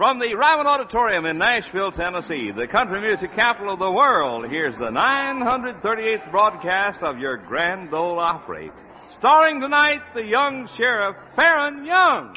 From the Ryman Auditorium in Nashville, Tennessee, the country music capital of the world, here's the 938th broadcast of your Grand Ole Opry. Starring tonight, the young sheriff, Farron Young.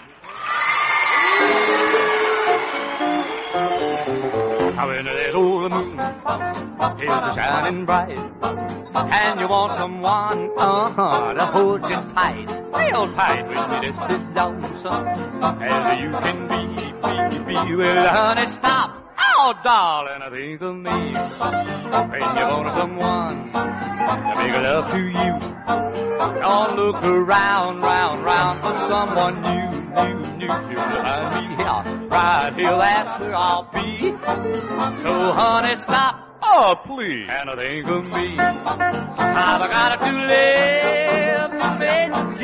When that old moon is shining bright, and you want someone to hold you tight, real tight with me to sit down, son, as you can be. Well, honey, stop. Oh, darling, think of me when you want someone to make love to you. Don't look around, round for someone new to find me here. Right here, that's where I'll be. So, honey, stop. Oh, please. And think of me. I've got to live to make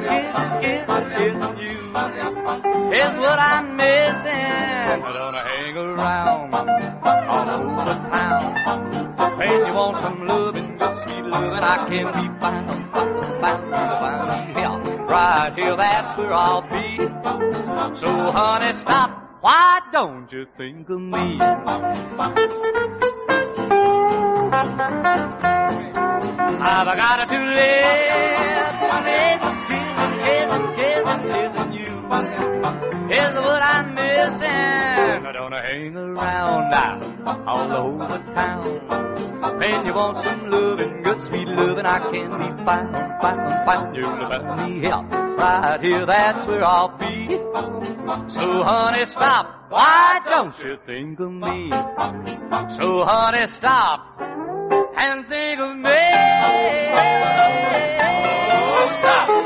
you. Is what I'm missing. I don't hang around all over town. When you want some loving, good sweet loving, I can be found here. Right here, that's where I'll be. So, honey, stop. Why don't you think of me? I've got to live kissing you is what I'm missing. I don't hang around now all over town. When you want some loving, good sweet loving, I can be fine. You'll find me here, right here, that's where I'll be. So honey, stop. Why don't you think of me? So honey, stop and think of me. Oh, stop.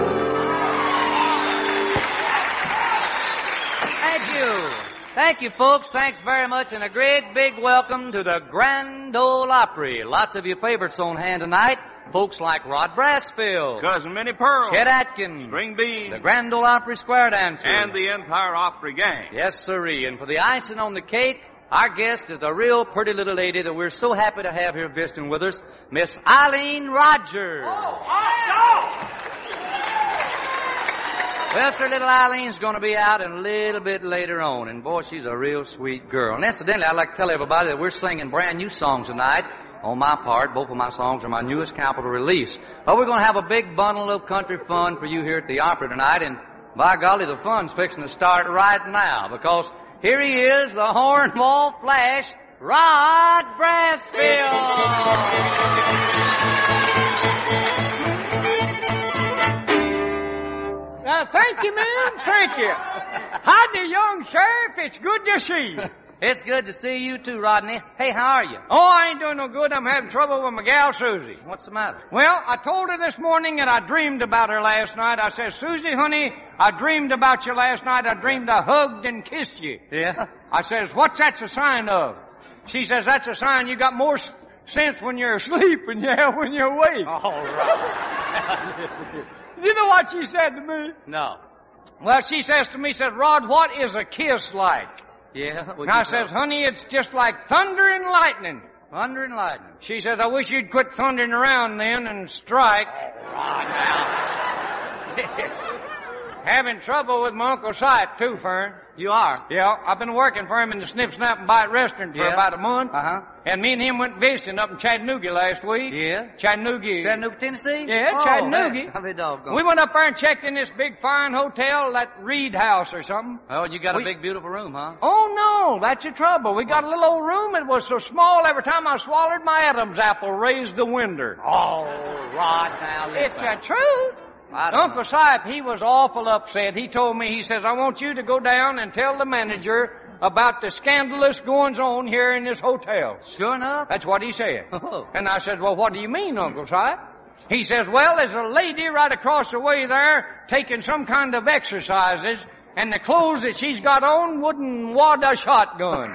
Thank you, folks. Thanks very much, and a great big welcome to the Grand Ole Opry. Lots of your favorites on hand tonight. Folks like Rod Brassfield, Cousin Minnie Pearl, Chet Atkins, String Bean, the Grand Ole Opry Square Dancers, and the entire Opry gang. Yes, sirree. And for the icing on the cake, our guest is a real pretty little lady that we're so happy to have here visiting with us, Miss Eileen Rogers. Well, sir, little Eileen's going to be out in a little bit later on, and boy, she's a real sweet girl. And incidentally, I'd like to tell everybody that we're singing brand new songs tonight. On my part, both of my songs are my newest capital release. But we're going to have a big bundle of country fun for you here at the Opry tonight, and by golly, the fun's fixing to start right now, because here he is, the Hornball Flash, Rod Brassfield. Thank you, man. Thank you. Howdy, young sheriff. It's good to see you. It's good to see you too, Rodney. Hey, how are you? Oh, I ain't doing no good. I'm having trouble with my gal, Susie. What's the matter? Well, I told her this morning that I dreamed about her last night. I said, Susie, honey, I dreamed about you last night. I dreamed I hugged and kissed you. Yeah? I says, what's that a sign of? She says, that's a sign you got more sense when you're asleep than you have when you're awake. All right. You know what she said to me? No. Well, she says to me, says, Rod, what is a kiss like? Yeah? And I says, honey, it's just like thunder and lightning. Thunder and lightning. She says, I wish you'd quit thundering around then and strike. Rod, now. Having trouble with my Uncle Sight, too, Fern. You are? Yeah, I've been working for him in the Snip, Snap, and Bite restaurant for about a month. Uh-huh. And me and him went visiting up in Chattanooga last week. Yeah? Chattanooga, Tennessee? Yeah, Chattanooga. How they doggone. We went up there and checked in this big, fine hotel, that Reed House or something. Oh, you got a big, beautiful room, huh? Oh, no, that's the trouble. We got a little old room. It was so small, every time I swallowed my Adam's apple, raised the window. Oh, Rod, now. It's the truth. Uncle Sipe, he was awful upset. He told me, he says, I want you to go down and tell the manager about the scandalous goings-on here in this hotel. Sure enough? That's what he said. Oh. And I said, well, what do you mean, Uncle Sipe? He says, well, there's a lady right across the way there taking some kind of exercises, and the clothes that she's got on wouldn't wad a shotgun.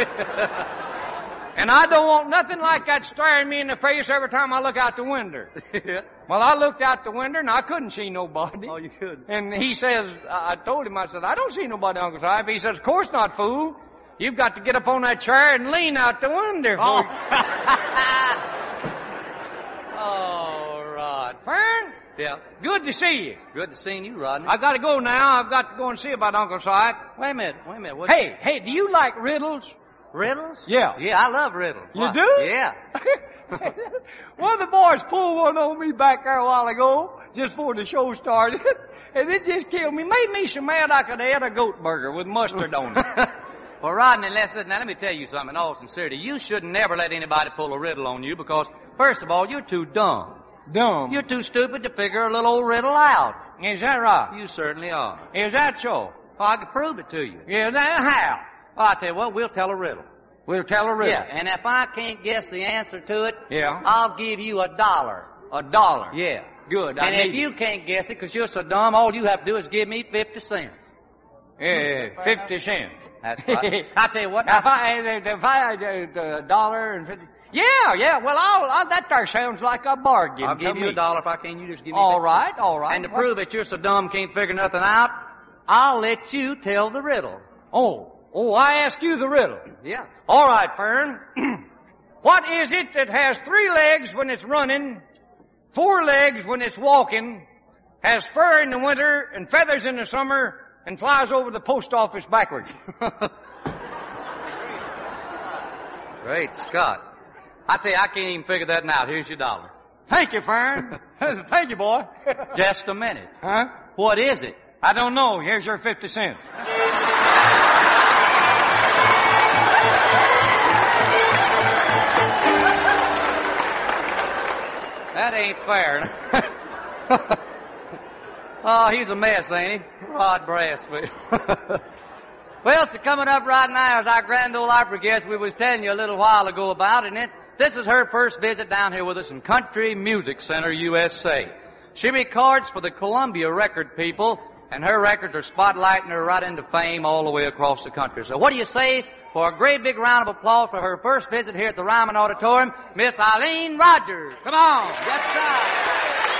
And I don't want nothing like that staring me in the face every time I look out the window. Yeah. Well, I looked out the window, and I couldn't see nobody. Oh, you couldn't? And he says, I told him, I said, I don't see nobody, Uncle Sipe. He says, of course not, fool. You've got to get up on that chair and lean out the window. Oh, oh Rod. Fern, Yeah. Good to see you. Good to see you, Rodney. I gotta go now. I've got to go and see about Uncle Si. Wait a minute. Hey, do you like riddles? Riddles? Yeah. Yeah, I love riddles. You Why? do? Yeah. One of the boys pulled one on me back there a while ago, just before the show started, and it just killed me. Made me so mad I could have had a goat burger with mustard on it. Well, Rodney, now let me tell you something in all sincerity. You should never let anybody pull a riddle on you because, first of all, you're too dumb. Dumb. You're too stupid to figure a little old riddle out. Is that right? You certainly are. Is that so? Well, I can prove it to you. Is that how? Well, I tell you what, we'll tell a riddle. We'll tell a riddle. Yeah, and if I can't guess the answer to it, Yeah. I'll give you $1. $1. Yeah. Good. And if you can't guess it because you're so dumb, all you have to do is give me 50 cents. 50 cents. That's right. I tell you what. If I $1.50. Yeah. Well, that there sounds like a bargain. I'll give to you me. $1 if I can. You just give me 50 All cents. right. And to prove that you're so dumb, can't figure nothing out, I'll let you tell the riddle. Oh, I ask you the riddle. Yeah. All right, Fern. What is it that has 3 legs when it's running, 4 legs when it's walking, has fur in the winter and feathers in the summer, and flies over the post office backwards? Great Scott. I tell you, I can't even figure that out. Here's your $1. Thank you, Fern. Thank you, boy. Just a minute. Huh? What is it? I don't know. Here's your 50 cents. That ain't fair. Oh, he's a mess, ain't he? Rod Brassfield. Well, so coming up right now is our Grand Ole Opry guest we was telling you a little while ago about, and this is her first visit down here with us in Country Music Center, USA. She records for the Columbia record people, and her records are spotlighting her right into fame all the way across the country. So what do you say for a great big round of applause for her first visit here at the Ryman Auditorium, Miss Eileen Rogers. Come on. Yes, sir.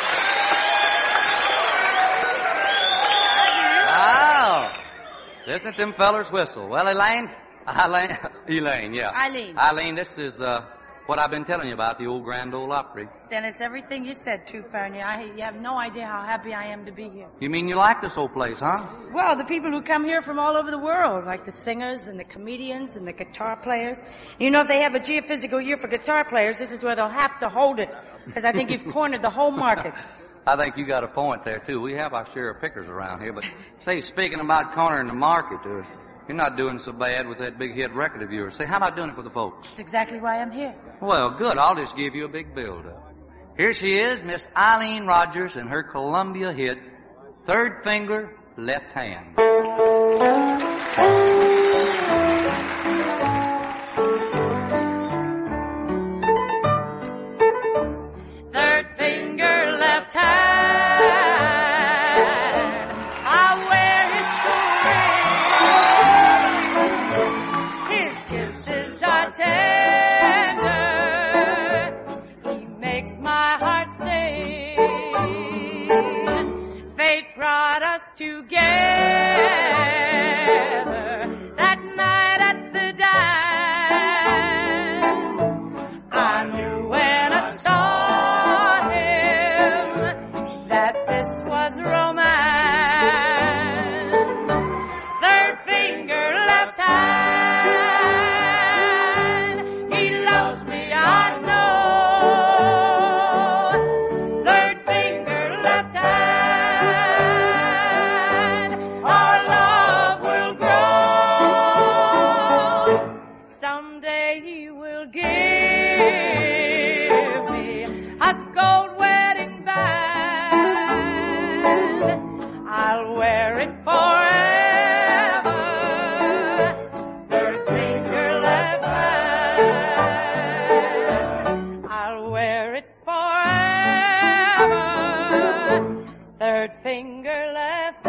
Wow. Listen to them fellers whistle. Well, Elaine, yeah. Eileen, this is what I've been telling you about, the old Grand Ole Opry. Then it's everything you said, too, Fern. You have no idea how happy I am to be here. You mean you like this old place, huh? Well, the people who come here from all over the world, like the singers and the comedians and the guitar players. You know, if they have a geophysical year for guitar players, this is where they'll have to hold it, because I think you've cornered the whole market. I think you got a point there, too. We have our share of pickers around here. But, say, speaking about cornering the market, you're not doing so bad with that big hit record of yours. Say, how about doing it for the folks? That's exactly why I'm here. Well, good. I'll just give you a big build-up. Here she is, Miss Eileen Rogers, and her Columbia hit, Third Finger, Left Hand. Third finger, left hand, I wear his ring. His kisses are tender, he makes my heart sing. Fate brought us together that night at the dance. I knew when I saw him that this was romance. Third finger, left hand, he loves me, I know. Third finger, left hand, our love will grow. Someday he will give me a gold wedding band. I'll wear it forever. Third finger, left hand. I'll wear it forever. Third finger, left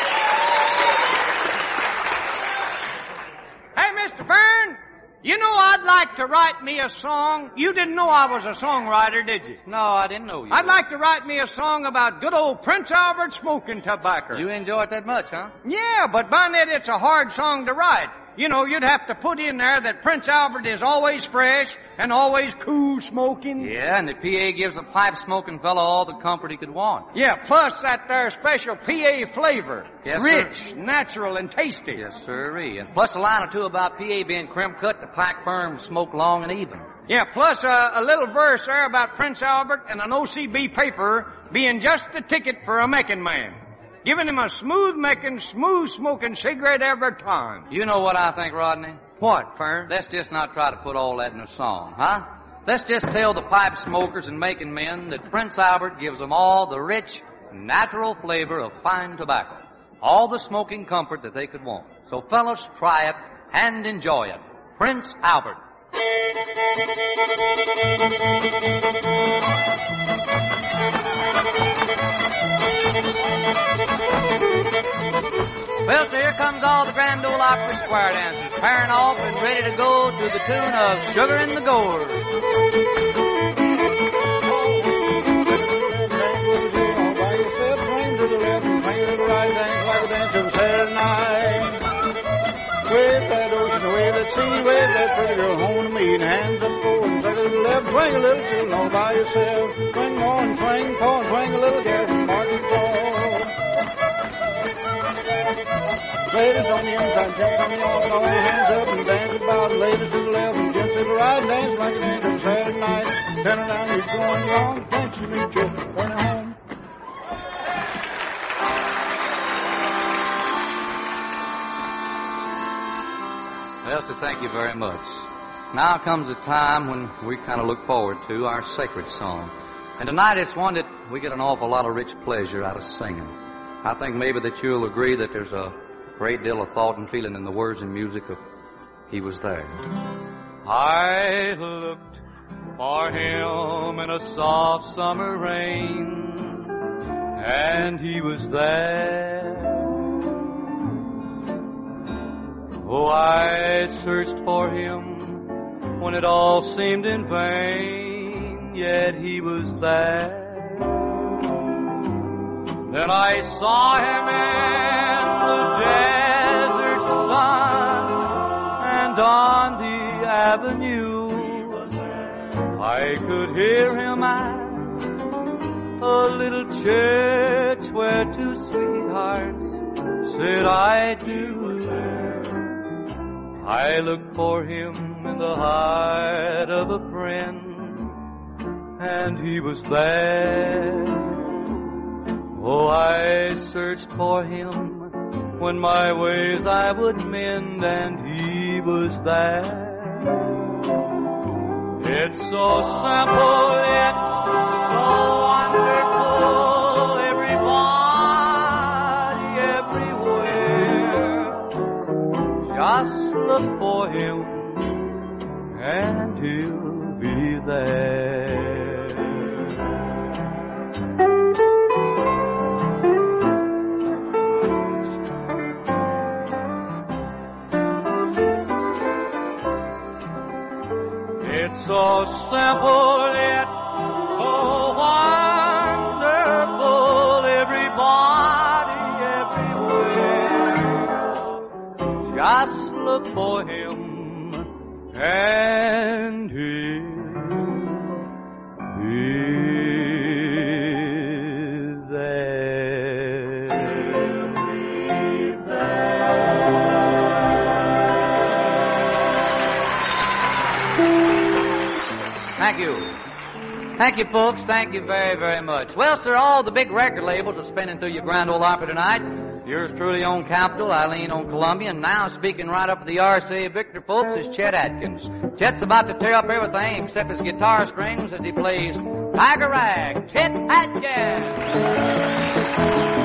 Hey, Mr. Fern, you know I I'd like to write me a song. You didn't know I was a songwriter, did you? No, I didn't know you. I'd like to write me a song about good old Prince Albert smoking tobacco. You enjoy it that much, huh? Yeah, but Bonnet, it's a hard song to write. You know, you'd have to put in there that Prince Albert is always fresh and always cool smoking. Yeah, and the PA gives a pipe-smoking fellow all the comfort he could want. Yeah, plus that there special PA flavor. Yes, rich, sir. natural, and tasty. Yes, sirree. And plus a line or two about PA being crimp-cut to pack firm, smoke long and even. Yeah, plus a little verse there about Prince Albert and an OCB paper being just a ticket for a mecking man. Giving him a smooth-making, smooth-smoking cigarette every time. You know what I think, Rodney? What, Fern? Let's just not try to put all that in a song, huh? Let's just tell the pipe smokers and making men that Prince Albert gives them all the rich, natural flavor of fine tobacco. All the smoking comfort that they could want. So fellas, try it and enjoy it. Prince Albert. Well, so here comes all the Grand Ole Opry square dancers, pairing off and ready to go to the tune of Sugar in the Gourd. Wave that ocean, wave that sea, wave that pretty girl home to me, and hands up forward, swing a little left, swing a little too all by yourself. Swing on, swing, paw, swing a little gas from Arkansas. Ladies on the inside, gents on the outside, all your hands up and dance about. Ladies to the left and gents to the right, dance like it is on Saturday night. Turn around, you're going wrong, can't you meet you, turn home. Well, so thank you very much. Now comes a time when we kind of look forward to our sacred song. And tonight it's one that we get an awful lot of rich pleasure out of singing. I think maybe that you'll agree that there's a great deal of thought and feeling in the words and music of He Was There. I looked for him in a soft summer rain, and he was there. Oh, I searched for him when it all seemed in vain, yet he was there. Then I saw him in the desert sun, and on the avenue I could hear him at a little church where two sweethearts said I do. I looked for him in the heart of a friend, and he was there. Oh, I searched for him when my ways I would mend, and he was there. It's so simple yet so wonderful, everybody, everywhere. Just look for him and he'll be there. It's so simple yet so wonderful, everybody, everywhere. Just look for him and he'll be there. Thank you. Thank you, folks. Thank you very, very much. Well, sir, all the big record labels are spinning through your Grand Ole Opry tonight. Yours truly on Capitol, Eileen on Columbia, and now speaking right up at the RCA Victor, folks, is Chet Atkins. Chet's about to tear up everything except his guitar strings as he plays Tiger Rag. Chet Atkins!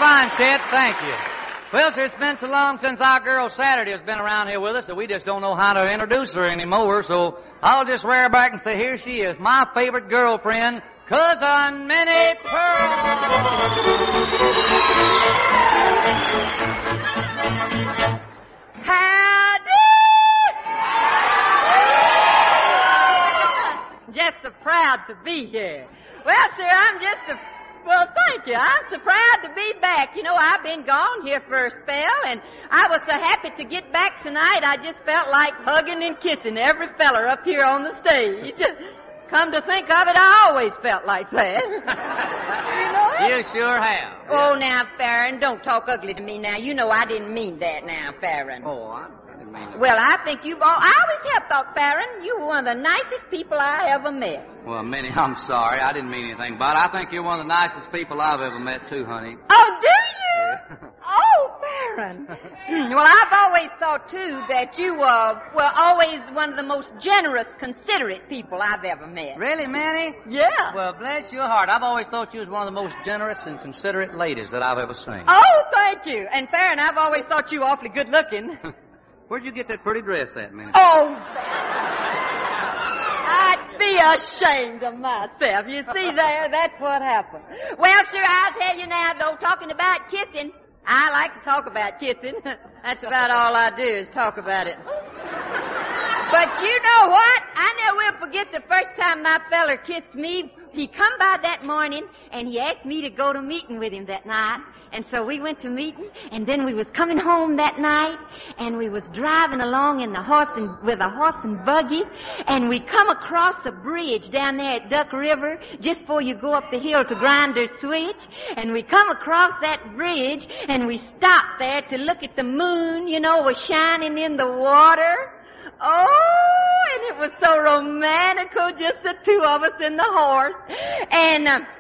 fine, Chet. Thank you. Well, sir, it's been so long since our girl Saturday has been around here with us that we just don't know how to introduce her anymore, so I'll just rear back and say here she is, my favorite girlfriend, Cousin Minnie Pearl. Howdy! Just so proud to be here. Well, sir, well, thank you. I'm so proud to be back. You know, I've been gone here for a spell, and I was so happy to get back tonight, I just felt like hugging and kissing every feller up here on the stage. Come to think of it, I always felt like that. You know? You sure have. Oh, now, Farron, don't talk ugly to me now. You know I didn't mean that now, Farron. Oh, I didn't mean it. Well, I think I always have thought, Farron, you were one of the nicest people I ever met. Well, Minnie, I'm sorry. I didn't mean anything about it. I think you're one of the nicest people I've ever met, too, honey. Oh, do you? Oh, Farron. Well, I've always thought, too, that you were always one of the most generous, considerate people I've ever met. Really, Minnie? Yeah. Well, bless your heart. I've always thought you was one of the most generous and considerate ladies that I've ever seen. Oh, thank you. And Farron, I've always thought you were awfully good looking. Where'd you get that pretty dress at, Minnie? Oh, I'd be ashamed of myself. You see there, that's what happened. Well, sir, I'll tell you now, though, talking about kissing, I like to talk about kissing. That's about all I do is talk about it. But you know what? I never will forget the first time my feller kissed me. He come by that morning, and he asked me to go to meeting with him that night. And so we went to meeting, and then we was coming home that night, and we was driving along in with a horse and buggy, and we come across a bridge down there at Duck River, just before you go up the hill to Grinder's Switch, and we come across that bridge, and we stopped there to look at the moon, you know, was shining in the water. Oh, and it was so romantical, just the two of us and the horse. And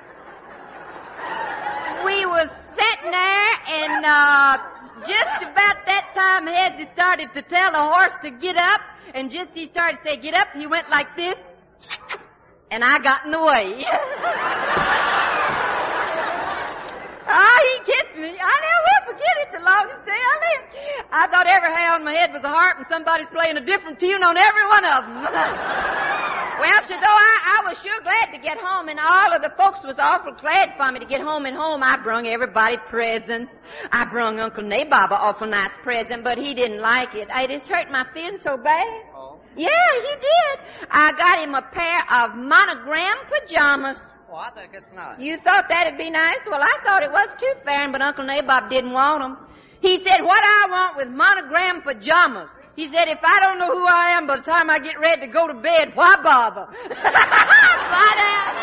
we was sitting there, and just about that time, Hezzy started to tell the horse to get up, and just he started to say, get up, he went like this, and I got in the way. He kissed me. I never will forget it the longest day I lived. I thought every hair on my head was a harp, and somebody's playing a different tune on every one of them. Well, so though I was sure glad to get home, and all of the folks was awful glad for me to get home, and I brung everybody presents. I brung Uncle Nabob an awful nice present, but he didn't like it. It just hurt my feelings so bad. Oh. Yeah, he did. I got him a pair of monogram pajamas. Oh, I think it's nice. You thought that'd be nice? Well, I thought it was too, Farron, but Uncle Nabob didn't want them. He said, what I want with monogram pajamas. He said, if I don't know who I am by the time I get ready to go to bed, why bother? Bye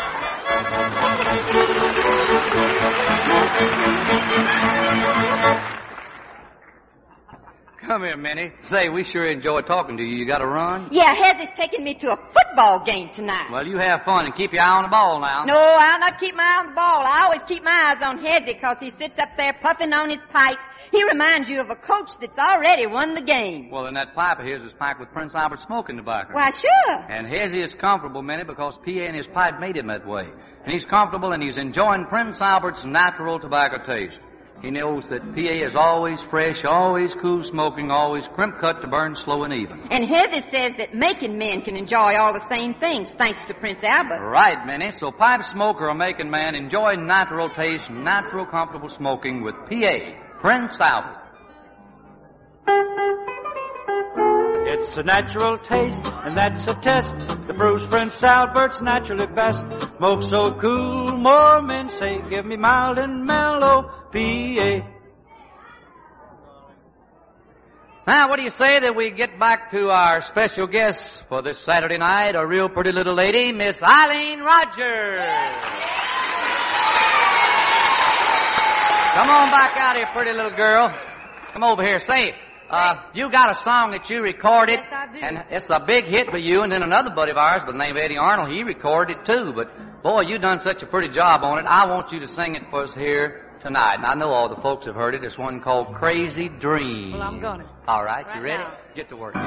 now. Come here, Minnie. Say, we sure enjoy talking to you. You got to run? Yeah, Hezzy's taking me to a football game tonight. Well, you have fun and keep your eye on the ball now. No, I'll not keep my eye on the ball. I always keep my eyes on Hezzy because he sits up there puffing on his pipe. He reminds you of a coach that's already won the game. Well, then that pipe of his is packed with Prince Albert smoking tobacco. Why, sure. And Hezzy is comfortable, Minnie, because PA and his pipe made him that way. And he's comfortable and he's enjoying Prince Albert's natural tobacco taste. He knows that PA is always fresh, always cool smoking, always crimp cut to burn slow and even. And Hezzy says that making men can enjoy all the same things thanks to Prince Albert. Right, Minnie. So pipe smoker or making man enjoy natural taste, natural comfortable smoking with PA, Prince Albert. It's a natural taste, and that's a test. The Bruce Prince Albert's naturally best. Smoke so cool, more men say, give me mild and mellow PA. Now, what do you say that we get back to our special guest for this Saturday night, a real pretty little lady, Miss Eileen Rogers. Come on back out here, pretty little girl. Come over here. Say, you got a song that you recorded. Yes, I do. And it's a big hit for you, and then another buddy of ours by the name of Eddie Arnold, he recorded it too. But, boy, you done such a pretty job on it. I want you to sing it for us here tonight. And I know all the folks have heard it. It's one called Crazy Dream. Well, I'm gonna. All right, you Right ready? now. Get to work.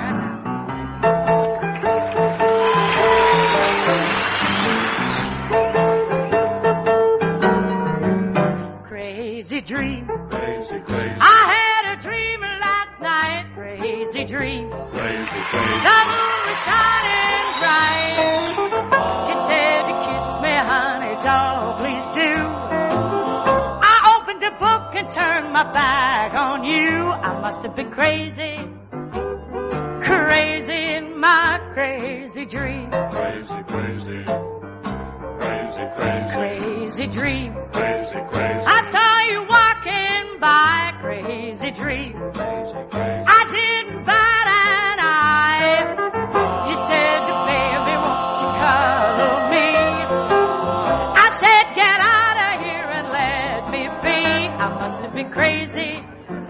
crazy dream. Crazy, crazy. I had a dream last night, crazy dream. Crazy, crazy. The moon was shining bright. He said to kiss me, honey, doll, please do. I opened the book and turned my back on you. I must have been crazy, crazy in my crazy dream. Crazy, crazy. Crazy, crazy. Crazy dream. Crazy, crazy. I saw you walking by, crazy dream. Crazy, crazy. I didn't bat an eye. You said, baby, won't you cuddle me? I said, get out of here and let me be. I must have been crazy,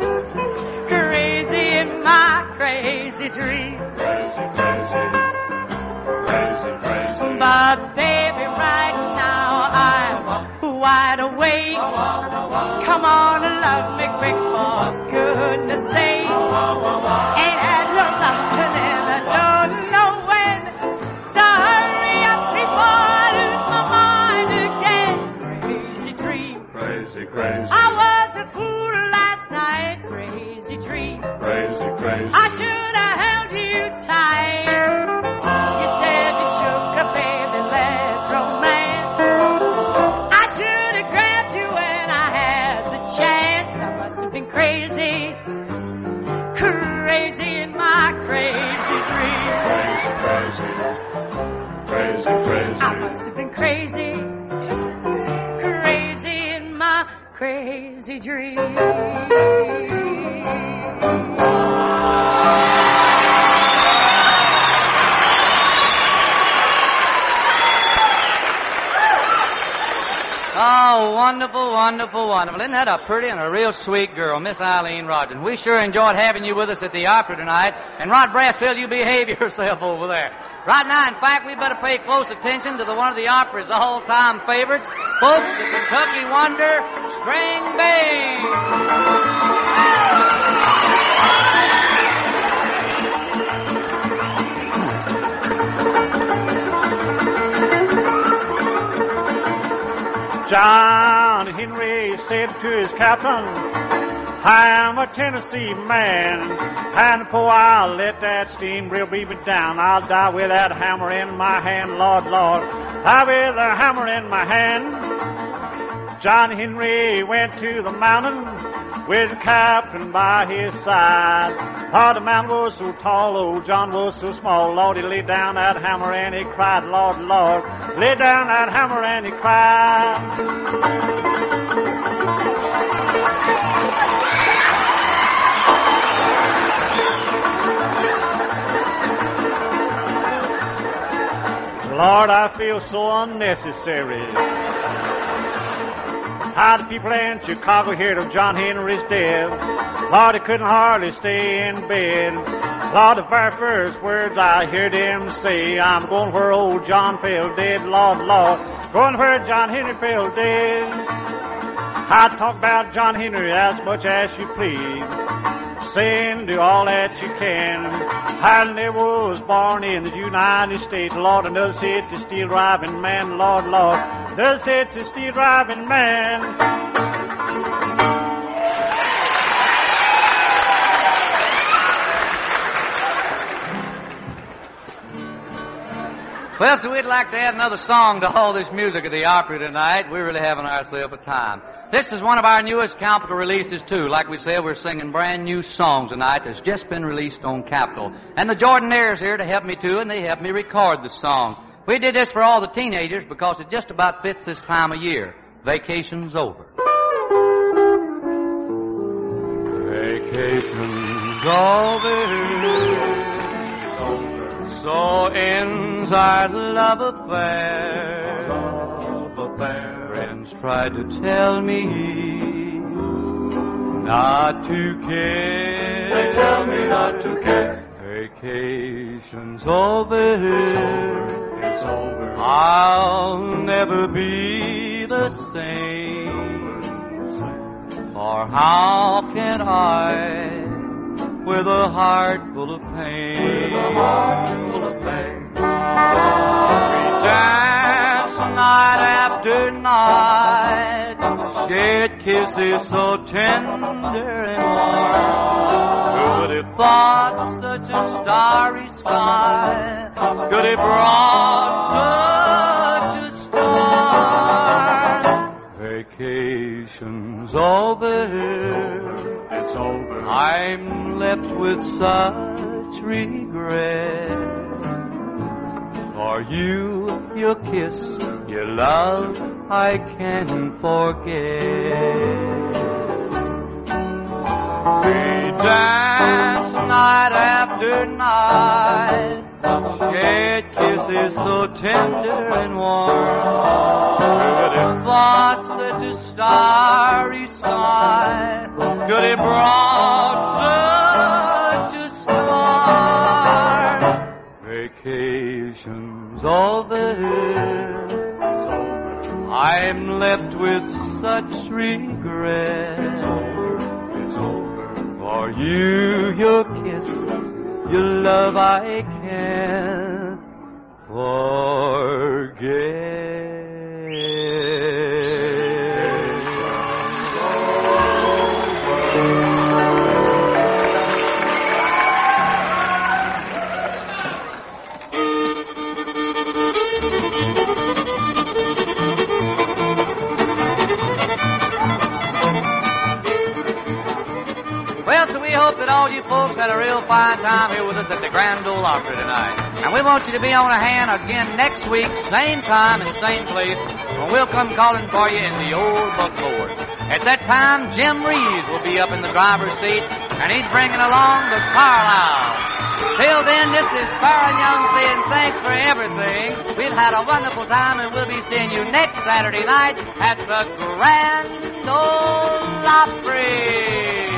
crazy in my crazy dream. Crazy, crazy. Crazy, crazy. But baby, right now I'm wide awake. Come on and love me quick, for goodness sake. Ain't had no loving and I don't know when. So hurry up before I lose my mind again. Crazy dream. Crazy, crazy. I was a fool last night. Crazy dream. Crazy, crazy. I should have held you tight. You said you shook a baby, let's romance. I should have grabbed you when I had the chance. I must have been crazy, crazy in my crazy dream. Crazy, crazy. Crazy, crazy. I must have been crazy, crazy in my crazy dream. Oh, wonderful, wonderful, wonderful. Isn't that a pretty and a real sweet girl, Miss Eileen Rogers? We sure enjoyed having you with us at the opera tonight. And Rod Brassfield, you behave yourself over there. Right now, in fact, we better pay close attention to one of the opera's all-time favorites. Folks, the Kentucky Wonder, String Bang. John Henry said to his captain, I am a Tennessee man, and before I let that steamboat beat me down, I'll die with that hammer in my hand, Lord, Lord, die with a hammer in my hand. John Henry went to the mountain with the captain by his side. Oh, the mountain was so tall, old John was so small. Lord, he laid down that hammer and he cried, Lord, Lord, laid down that hammer and he cried. Lord, I feel so unnecessary. How the people in Chicago heard of John Henry's death? Lord, he couldn't hardly stay in bed. Lord, the very first words I heard him say, I'm going where old John fell dead, Lord, Lord, going where John Henry fell dead. I talk about John Henry as much as you please, saying do all that you can. I never was born in the United States, Lord, another said to steel driving man, Lord, Lord, another said to steel driving man. Well, so we'd like to add another song to all this music of the opera tonight. We're really having ourselves a time. This is one of our newest Capitol releases, too. Like we said, we're singing brand new songs tonight that's just been released on Capitol. And the Jordanaires here to help me, too, and they helped me record the song. We did this for all the teenagers because it just about fits this time of year. Vacation's over. Vacation's over. So ends our love affair. Friends tried to tell me not to care. They tell me not to care. Vacation's over. It's over. I'll never be the same. For how can I, with a heart full of pain, we dance night after night, Shed kisses so tender and warm. Who would have thought such a starry sky could have brought such a star? Vacation's over. It's over. I'm left with such regret. For you, your kiss, your love, I can't forget. We dance night after night, shed kisses so tender and warm. Who would have thought such a starry sky could have brought such a star? Vacation's over. It's over. I'm left with such regret. It's over. It's over. For you, your kiss, your love, I can't Well, so we hope that all you folks had a real fine time here with us at the Grand Ole Opry tonight. And we want you to be on hand again next week, same time and same place, when we'll come calling for you in the old buckboard. At that time, Jim Reeves will be up in the driver's seat, and he's bringing along the Carlisle. Till then, this is Farron Young saying thanks for everything. We've had a wonderful time, and we'll be seeing you next Saturday night at the Grand Ole Opry.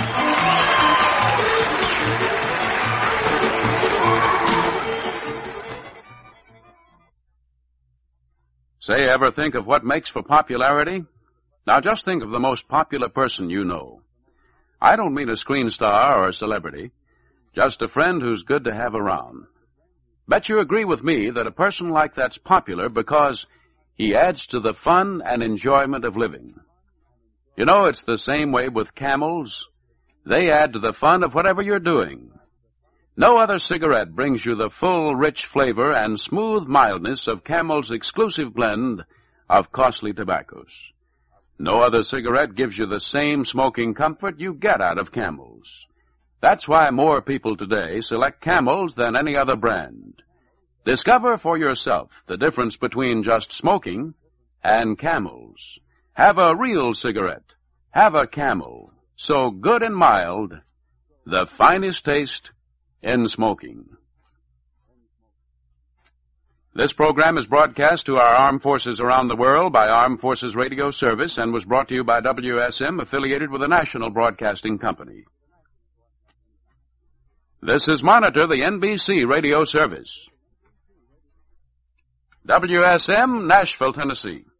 Say, ever think of what makes for popularity? Now just think of the most popular person you know. I don't mean a screen star or a celebrity, just a friend who's good to have around. Bet you agree with me that a person like that's popular because he adds to the fun and enjoyment of living. You know, it's the same way with Camels. They add to the fun of whatever you're doing. No other cigarette brings you the full, rich flavor and smooth mildness of Camel's exclusive blend of costly tobaccos. No other cigarette gives you the same smoking comfort you get out of Camel's. That's why more people today select Camels than any other brand. Discover for yourself the difference between just smoking and Camels. Have a real cigarette. Have a Camel. So good and mild, the finest taste in smoking. This program is broadcast to our armed forces around the world by Armed Forces Radio Service and was brought to you by WSM, affiliated with the National Broadcasting Company. This is Monitor, the NBC Radio Service. WSM, Nashville, Tennessee.